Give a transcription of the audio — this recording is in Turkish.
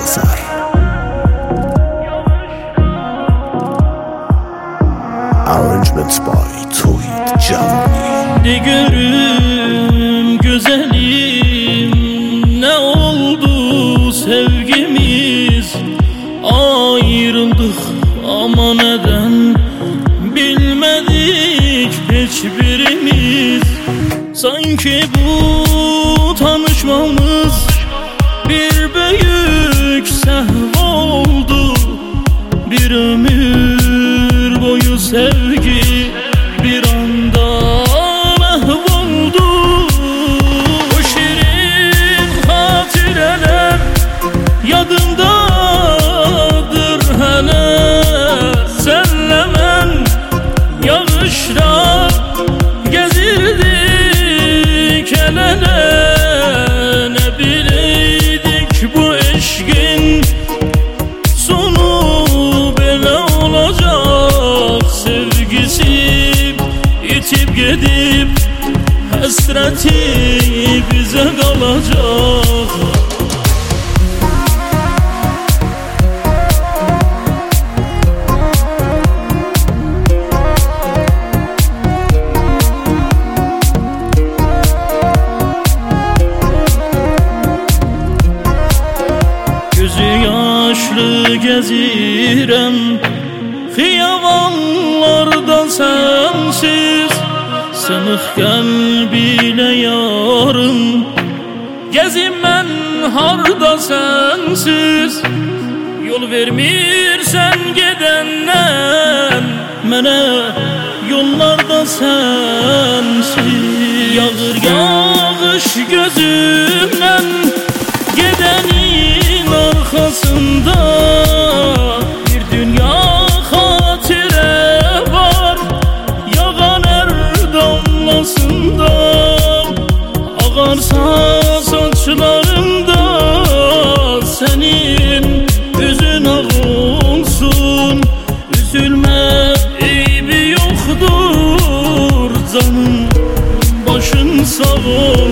yazar. Arrangement by Tuhit Canani. De görüm güzelim, ne oldu sevgimiz? Ayrıldık ama neden bilmedik hiçbirimiz. Sanki bu tanışmamız bir büyük sehv oldu. Bir ömür boyu sevgi bir anda mahvoldu. O şirin hatireler yadımdadır hele. Senle ben yağışta gezirdik el ele. Ne bileydik bu eşkin sonu böyle olacak. Sevgisi itip gidip hasreti bize kalacak. Gözü yaşlı gezirem xiyavanlarda sensiz. Sınık kalbiyle yarım gezim ben harda sensiz. Yol vermirsen gedenden mene yollarda sensiz. Yağır yağış gözümden gidenin arkasında. Bir dünya hatire var yağan her damlasında. Ağarsa saçlarımda senin yüzün ak olsun. Üzülme eybi yoktur canım, başın sağ olsun.